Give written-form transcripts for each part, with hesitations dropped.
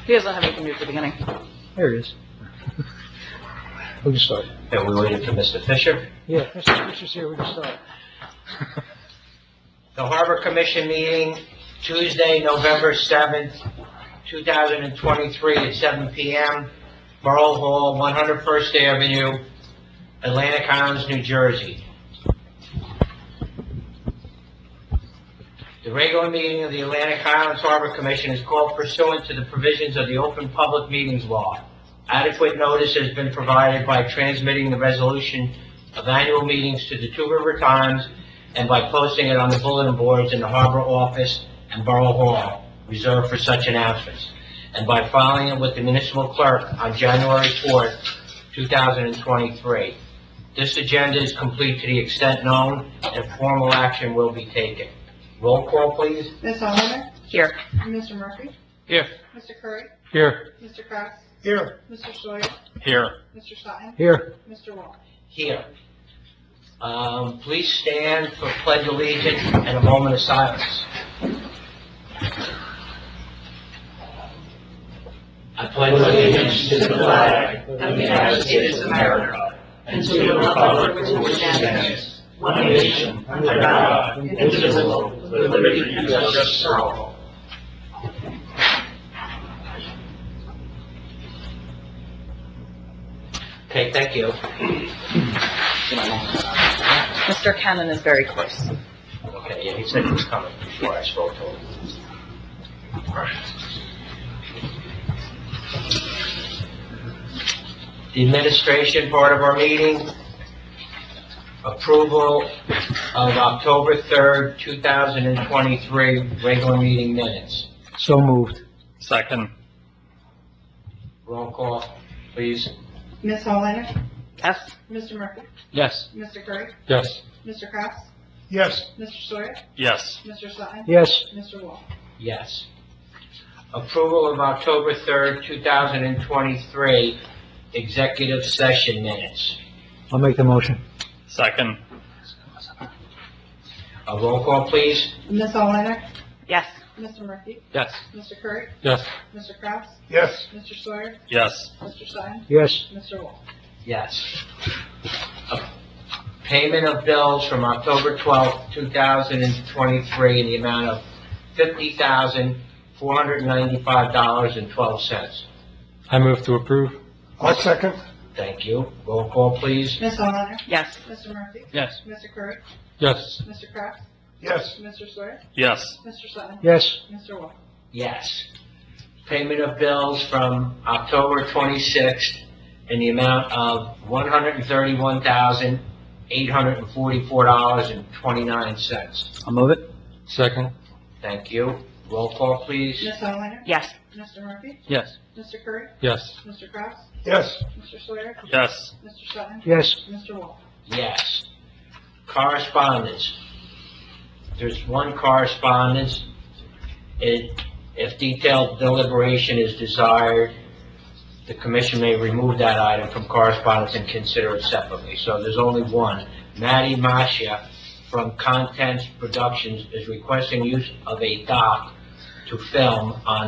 He doesn't have anything new at the beginning. There he is. We can start. Are we waiting for Mr. Fisher? Yeah, Mr. Fisher's here, we can start. The Harbor Commission meeting, Tuesday, November 7th, 2023 at 7 p.m., Borough Hall, 101st Avenue, Atlantic Islands, New Jersey. The regular meeting of the Atlantic Islands Harbor Commission is called pursuant to the provisions of the Open Public Meetings Law. Adequate notice has been provided by transmitting the resolution of annual meetings to the Two River Times and by posting it on the bulletin boards in the Harbor Office and Borough Hall, reserved for such announcements, and by filing it with the municipal clerk on January 4th, 2023. This agenda is complete to the extent known, and formal action will be taken. Roll call, please. Ms. Hollander? Here. Mr. Murphy? Here. Mr. Curry? Here. Mr. Kraus? Here. Mr. Sawyer? Here. Mr. Sutton? Here. Mr. Wall? Here. Please stand for Pledge of Allegiance and a moment of silence. I pledge allegiance to the flag of the United States of America and to the republic for which it stands, one nation, under God, indivisible, with liberty and justice for all. Okay, thank you. Mr. Cannon is very close. Okay, yeah, he said he was coming before I spoke to him. The administration part of our meeting, approval of October 3rd, 2023, regular meeting minutes. So moved. Second. Roll call, please. Ms. Hollander? Yes. Mr. Murphy? Yes. Mr. Curry? Yes. Mr. Kraus? Yes. Mr. Sawyer? Yes. Mr. Sutton? Yes. Mr. Wall? Yes. Approval of October 3rd, 2023, executive session minutes. I'll make the motion. Second. A roll call, please. Ms. Hollander? Yes. Mr. Murphy? Yes. Mr. Curry? Yes. Mr. Kraus? Yes. Mr. Sawyer? Yes. Mr. Sutton? Yes. Mr. Wall? Yes. Payment of bills from October 12th, 2023 in the amount of $50,495.12. I move to approve. I'll second. Thank you. Roll call, please. Ms. Hollander? Yes. Mr. Murphy? Yes. Mr. Curry? Yes. Mr. Kraus? Yes. Mr. Sawyer? Yes. Mr. Sutton? Yes. Mr. Wall? Yes. Payment of bills from October 26th in the amount of $131,844.29. I'll move it. Second. Thank you. Roll call, please. Ms. Hollander? Yes. Mr. Murphy? Yes. Mr. Curry? Yes. Mr. Kraus? Yes. Mr. Sawyer? Yes. Mr. Sutton? Yes. Mr. Wall? Yes. Correspondence. There's one correspondence. If detailed deliberation is desired, the commission may remove that item from correspondence and consider it separately. So there's only one. Maddie Masha from Contents Productions is requesting use of a dock to film on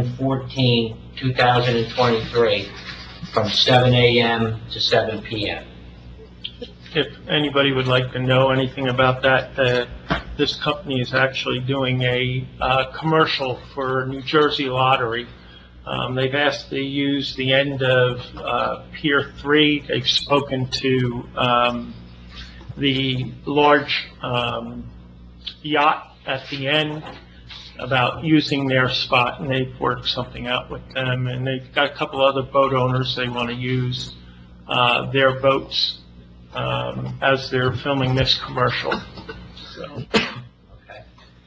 11/14/2023 from 7 a.m. to 7 p.m. If anybody would like to know anything about that, this company is actually doing a commercial for New Jersey Lottery. They've asked to use the end of Pier 3. They've spoken to the large yacht at the end about using their spot, and they've worked something out with them. And they've got a couple other boat owners they want to use their boats as they're filming this commercial. So. Okay.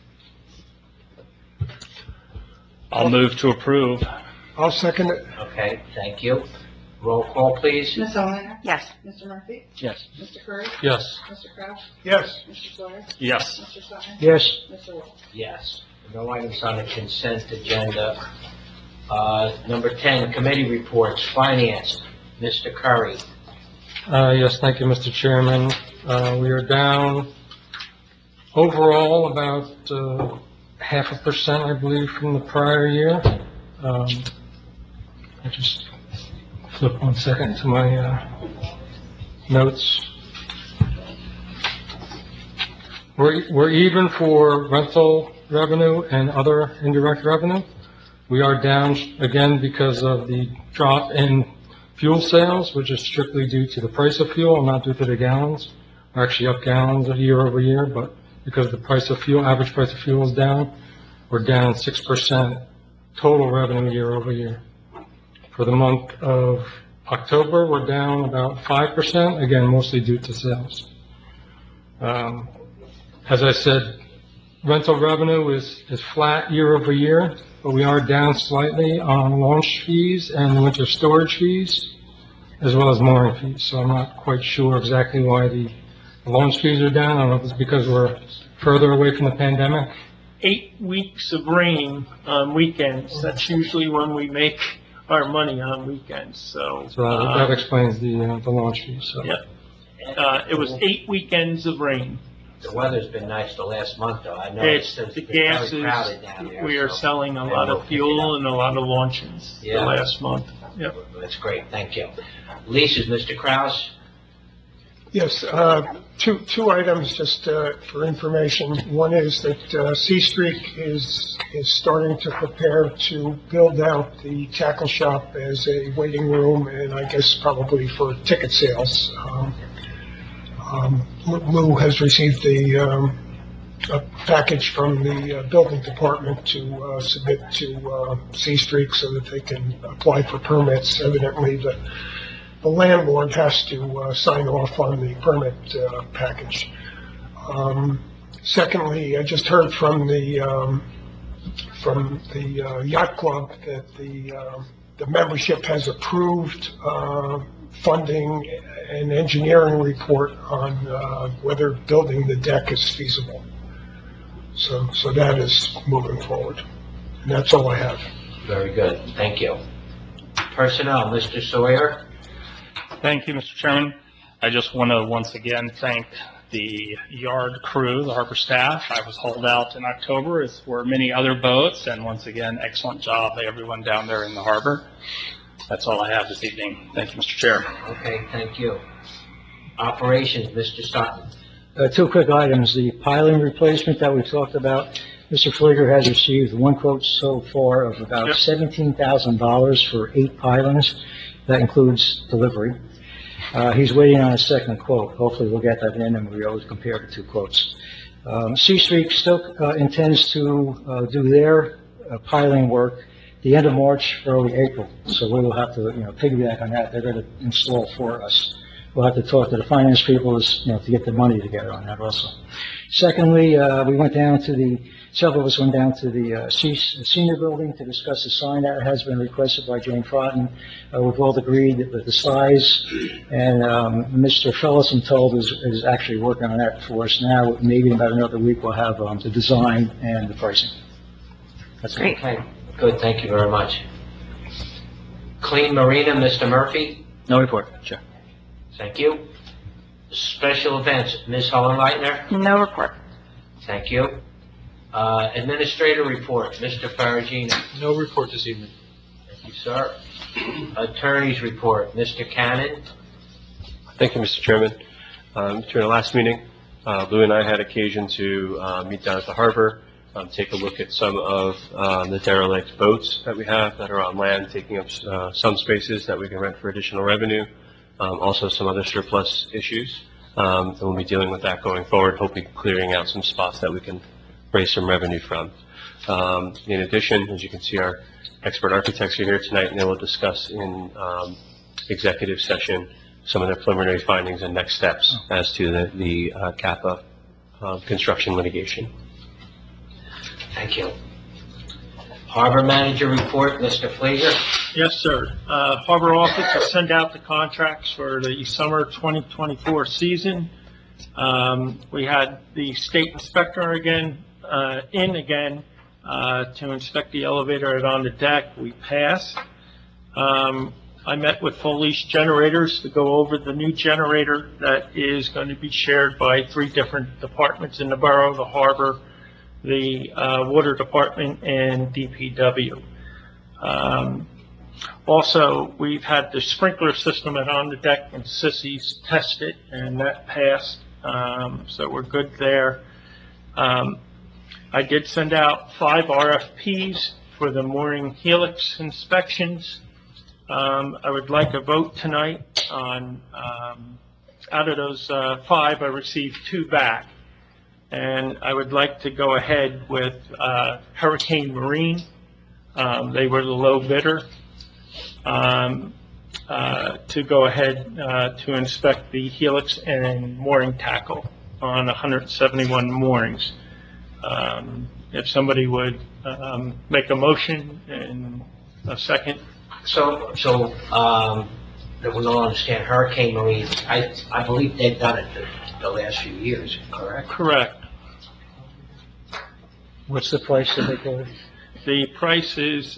I'll move to approve. I'll second it. Okay, thank you. Roll call, please. Ms. Hollander? Yes. Mr. Murphy? Yes. Mr. Curry? Yes. Mr. Kraus? Yes. Mr. Sawyer? Yes. Mr. Sutton? Yes. Mr. Wall? Yes. No items on the consent agenda. Number 10, committee reports, finance. Mr. Curry. Yes, thank you, Mr. Chairman. We are down overall about 0.5%, I believe, from the prior year. I just flip 1 second to my notes. We're even for rental revenue and other indirect revenue. We are down again because of the drop in fuel sales, which is strictly due to the price of fuel, not due to the gallons. We're actually up gallons year over year, but because the price of fuel, average price of fuel is down, we're down 6% total revenue year over year. For the month of October, we're down about 5%, again, mostly due to sales. As I said, rental revenue is flat year over year, but we are down slightly on launch fees and winter storage fees, as well as mooring fees. So I'm not quite sure exactly why the launch fees are down. I don't know if it's because we're further away from the pandemic. 8 weeks of rain on weekends, that's usually when we make our money on weekends, so. So that explains the launch fees, so. Yeah. It was 8 weekends of rain. The weather's been nice the last month, though. I know It's, it's the been very gases, crowded down there. we are so selling a maybe lot we'll of pick it fuel up. and a lot of launches the Yeah. last month. Yep. That's great, thank you. Leases, Mr. Kraus? Yes, two items just for information. One is that C Street is starting to prepare to build out the tackle shop as a waiting room, and I guess probably for ticket sales. Lou has received a package from the building department to submit to C Street so that they can apply for permits. Evidently, the landlord has to sign off on the permit package. Secondly, I just heard from the yacht club that the membership has approved funding an engineering report on whether building the deck is feasible. So that is moving forward. And that's all I have. Very good, thank you. Personnel, Mr. Sawyer? Thank you, Mr. Chairman. I just want to once again thank the yard crew, the harbor staff. I was hauled out in October, as were many other boats, and once again, excellent job by everyone down there in the harbor. That's all I have this evening. Thank you, Mr. Chair. Okay, thank you. Operations, Mr. Sutton? Two quick items. The piling replacement that we talked about, Mr. Pfleger has received one quote so far of about $17,000 for 8 pilings. That includes delivery. He's waiting on a second quote. Hopefully we'll get that in, and we always compare the 2 quotes. C Street still intends to do their piling work the end of March, early April. So we will have to, piggyback on that. They're going to install for us. We'll have to talk to the finance people, to get the money together on that also. Secondly, several of us went down to the senior building to discuss the sign that has been requested by Jane Frotten. We've all agreed that the size, and Mr. Fellison told us is actually working on that for us now. Maybe in about another week we'll have the design and the pricing. That's Great. Okay, good, thank you very much. Clean Marina, Mr. Murphy? No report, Chair. Thank you. Special events, Ms. Hohenleitner? No report. Thank you. Administrator report, Mr. Faragino? No report this evening. Thank you, sir. Attorney's report, Mr. Cannon? Thank you, Mr. Chairman. During the last meeting, Lou and I had occasion to meet down at the harbor, take a look at some of the derelict boats that we have that are on land, taking up some spaces that we can rent for additional revenue, also some other surplus issues. And we'll be dealing with that going forward, hoping clearing out some spots that we can raise some revenue from. In addition, as you can see, our expert architects are here tonight, and they will discuss in executive session some of their preliminary findings and next steps as to the CAPA construction litigation. Thank you. Harbor Manager report, Mr. Pfleger? Yes, sir. Harbor Office will send out the contracts for the summer 2024 season. We had the state inspector again, to inspect the elevator and on the deck. We passed. I met with Folies Generators to go over the new generator that is going to be shared by 3 different departments in the borough, the harbor, the water department, and DPW. Also, we've had the sprinkler system at On the Deck and Sissy's tested, and that passed, so we're good there. I did send out 5 RFPs for the mooring helix inspections. I would like a vote tonight on, out of those 5, I received 2 back. And I would like to go ahead with Hurricane Marine. They were the low bidder. To go ahead to inspect the helix and mooring tackle on 171 moorings. If somebody would make a motion in a second. So, that we all understand, Hurricane Marine, I believe they've done it the last few years, correct? Correct. What's the price that they quoted? The price is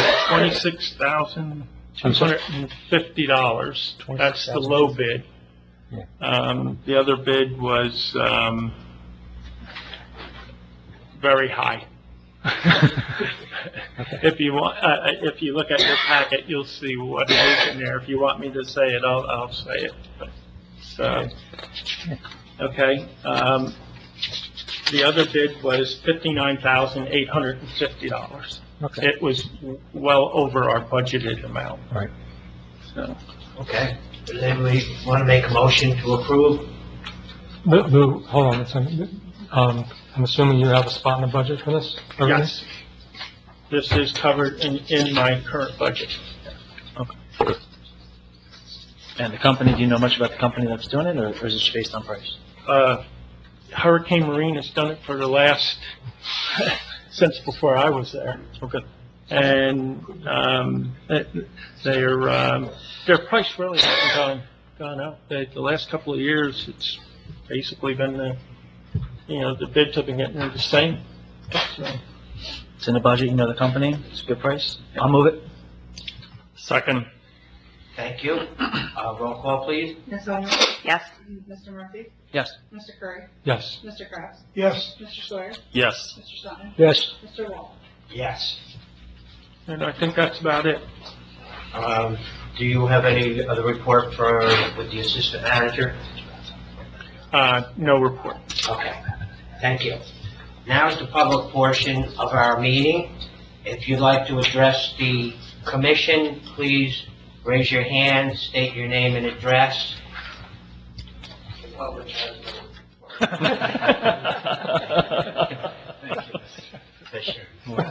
$26,250. That's the low bid. The other bid was very high. If you want, if you look at your packet, you'll see what it is in there. If you want me to say it, I'll say it. So, okay. The other bid was $59,850. Okay. It was well over our budgeted amount. Right. So, Okay. Then we want to make a motion to approve. Hold on a second. I'm assuming you have a spot in the budget for this? already? yes, this is covered in my current budget. And the company, do you know much about the company that's doing it, or is it just based on price? Hurricane Marine has done it for the last, since before I was there. Okay. And, their price really hasn't gone up. The last couple of years, it's basically been the bids have been getting the same. So, It's in the budget, you know the company, it's a good price. I'll move it. Second. Thank you. Roll call, please. Ms. Owen? Yes. Mr. Murphy? Yes. Mr. Curry? Yes. Mr. Kraft? Yes, Mr. Sawyer? Yes. Mr. Sutton? Yes. Mr. Wall? Yes. and I think that's about it. Do you have any other report with the assistant manager? No report. Okay, thank you. Now is the public portion of our meeting. If you'd like to address the commission, please raise your hand, state your name and address. The public has no report. Fisher.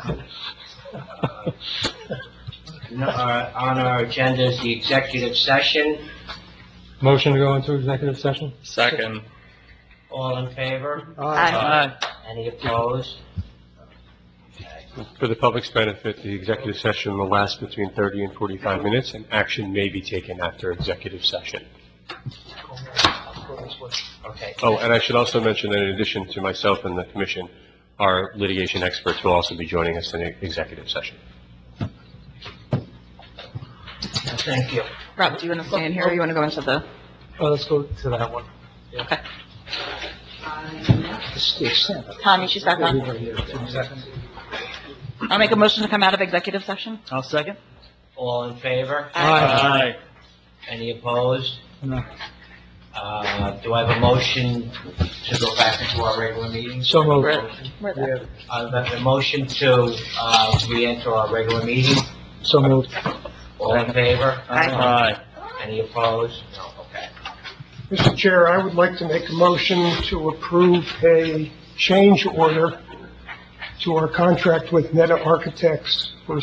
On our agenda is the executive session. Motion to go into executive session? Second. All in favor? Aye. Any opposed? For the public's benefit, the executive session will last between 30 and 45 minutes, and action may be taken after executive session. Okay. Oh, and I should also mention that in addition to myself and the commission, our litigation experts will also be joining us in the executive session. Thank you. Rob, do you want to stay in here, or you want to go into the, Let's go to that one. okay. It's Tommy, she's back on. I'll make a motion to come out of executive session. I'll second. All in favor? Aye. Any opposed? No. Do I have a motion to go back into our regular meeting? So moved. We're there. I have a motion to re-enter our regular meeting. So moved. All in favor? Aye. Any opposed? No, okay. Mr. Chair, I would like to make a motion to approve a change order to our contract with Netta Architects for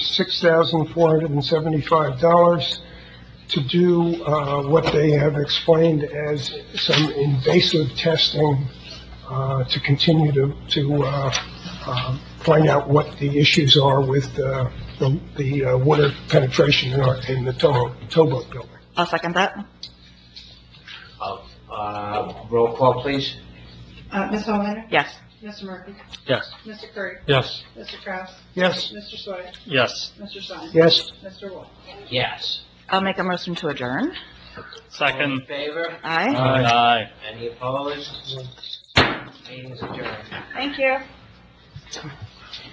$6,475 to do what they have explained as some invasive testing to continue to find out what the issues are with the water penetration in the towboat building. I'll second that. Roll call, please. Ms. Owen? Yes. Mr. Murphy? Yes. Mr. Curry? Yes. Mr. Kraft? Yes, Mr. Sawyer? Yes. Mr. Sutton? Yes. Mr. Wall? Yes. I'll make a motion to adjourn. All Second. in favor? Aye. Aye. Any opposed? Meeting's adjourned. Thank you.